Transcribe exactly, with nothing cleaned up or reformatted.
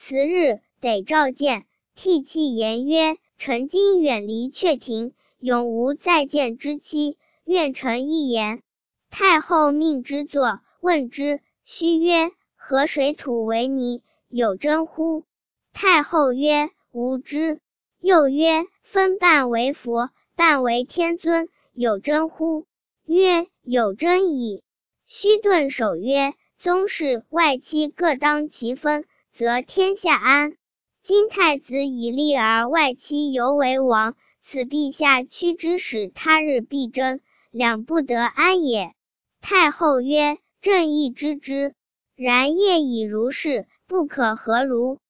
次日，得召见，涕泣言曰：臣今远离阙庭，永无再见之期，愿臣一言。太后命之作，问之，须曰：何水土为泥，有真乎？太后曰：无知。又曰：分半为佛，半为天尊，有真乎？曰：有真矣。须顿首曰：宗室外戚各当其分，则天下安。今太子以立而外戚犹为王，此陛下屈之使他日必争，两不得安也。太后曰：朕亦知之，然业已如是，不可何如？